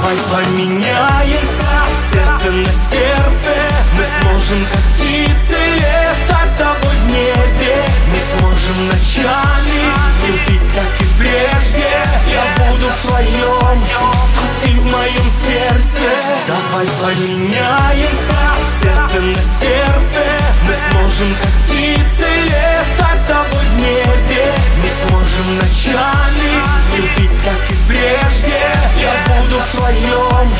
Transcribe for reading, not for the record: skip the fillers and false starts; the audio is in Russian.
Давай поменяемся, сердце на сердце. Мы сможем, как птицы, летать с тобой в небе. Мы сможем ночами любить, как и прежде. Я буду в твоем, а ты в моем сердце. Давай поменяемся, сердце на сердце. Мы сможем, как птицы, летать с тобой в небе. Мы сможем ночами любить, как и прежде. Я буду в твоем,